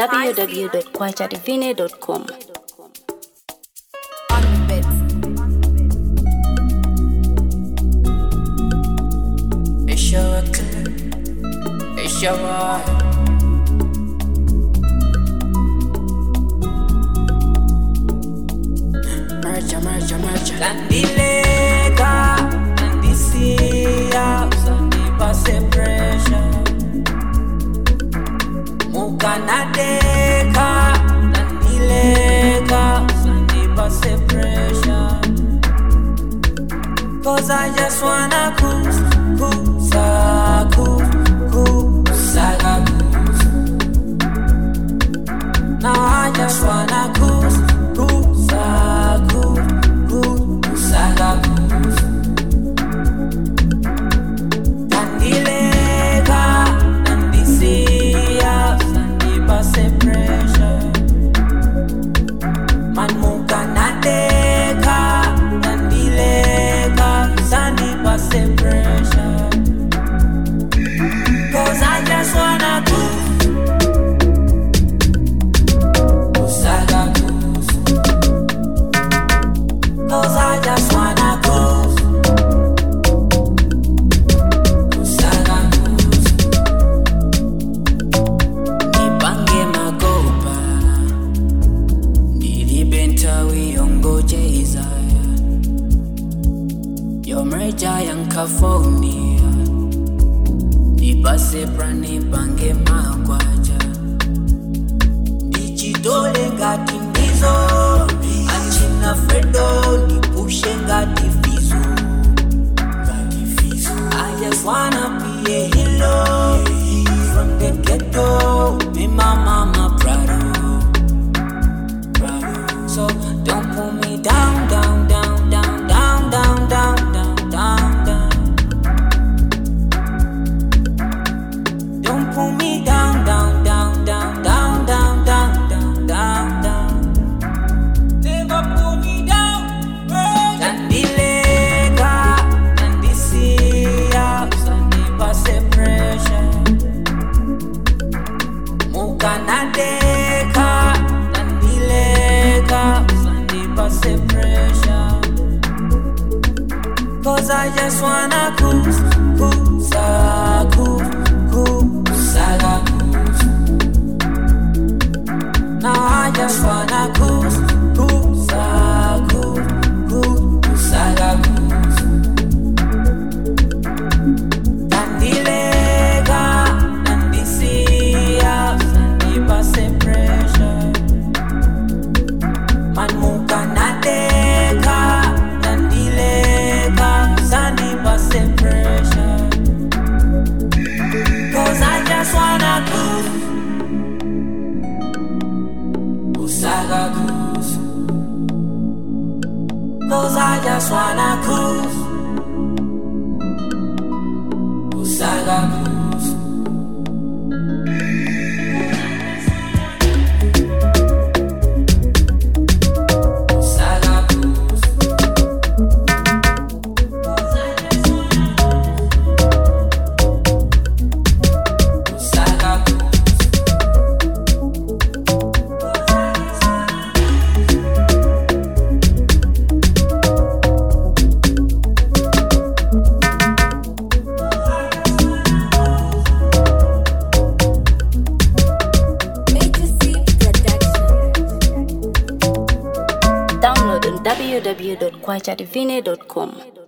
www.kwachadivine.com. It's your mercha. Landileka, landisia, usandipase pressure. Mukanadeka, landileka, usandipase pressure. 'Cause I just wanna cruise. Now I just wanna cruise. Nandileka, nandisia, sandipase pressure. Man mukanadeka, nandileka, sandipase pressure. 'Cause I just wanna cruise. Cause I just wanna cruise. Usaga cruise. Nipange magopa. Nilibenta wiongoje Isaya. Yomreja yankafonia. Nipase prani pange magwaja. Dichidole ngati mbizo. Achina fredo ni pushe ngati fizu. I just wanna be a hero from the ghetto. Me mama proud. So don't pull me down. Don't pull me down. Never pull me down. Nandileka, nandisia, usandipase pressure. Mukanadeka, nandileka, usandipase pressure. 'Cause I just wanna cruise. Now I just wanna cruise. Nandileka, nandisia, sandipase pressure. Man mukanadeka, nandileka, sandipase pressure. 'Cause I just wanna cruise. Usaga cruise. 'Cause I just wanna cruise. Usaga cruise. Usaga cruise. Usaga cruise. Download on www.kwachadivine.com.